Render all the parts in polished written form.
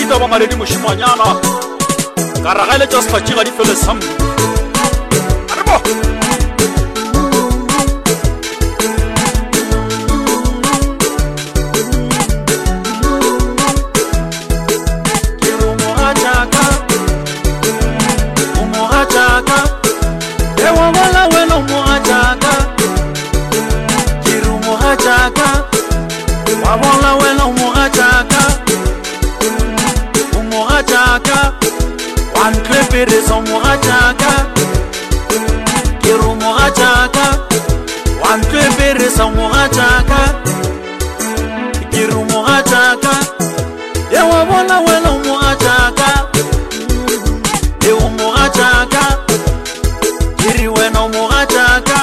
ba maredi moshimanyana ka ragale tsa sefatši ga di fele sam arbo Wabola wena umuhataka wanklepirisa umuhataka kiru umuhataka wanklepirisa umuhataka kiru umuhataka ye wabola wena umuhataka ye umuhataka kiri wena umuhataka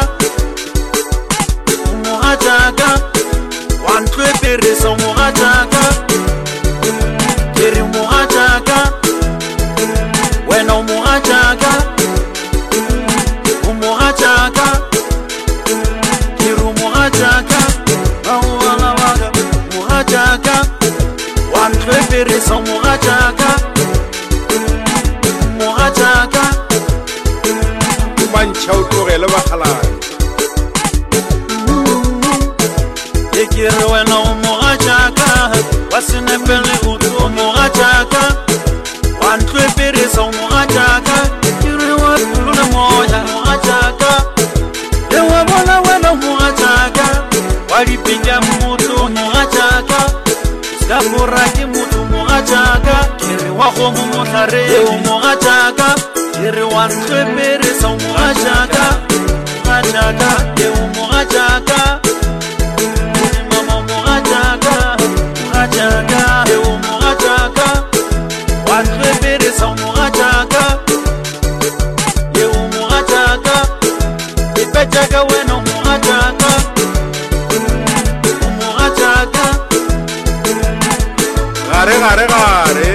wanklepirisa umuhataka kiri umuhataka wena umuhataka kiri umuhataka awala waga umuhataka wanklepirisa umuhataka mantšha o tlogele bakgalane Kiri wena umuhataka wasinepele utu umuhataka wanklepirisa umuhataka kiri wakulule moja umuhataka ewa bona wena umuhataka walipiga mutu umuhataka skapuraki mutu umuhataka kiri wako mumutlare umuhataka kiri wanklepirisa umuhataka ye umuhataka wanklepirisa umuhataka ye umuhataka ipetaka wena umuhataka gare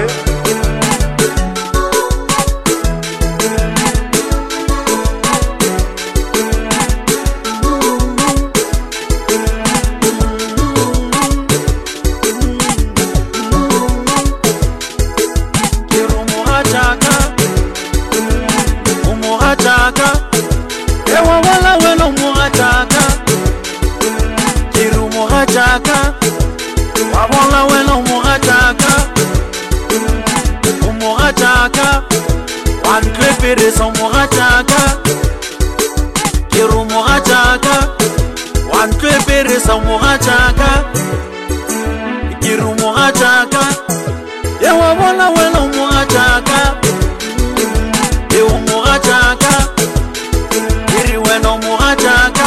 umuhataka ewa wala wena umuhataka kiri umuhataka wabola wena umuhataka wanklepirisa umuhataka kiri umuhataka wanklepirisa umuhataka kiri umuhataka ewa bola wena umuhataka umuhataka kiri wena umuhataka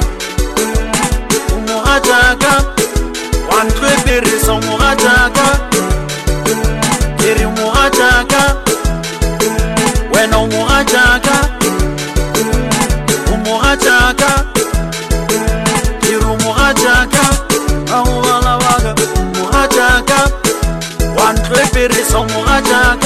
wanklepirisa umuhataka kiri umuhataka wena umuhataka kiri umuhataka awala waga umuhataka wanklepirisa umuhataka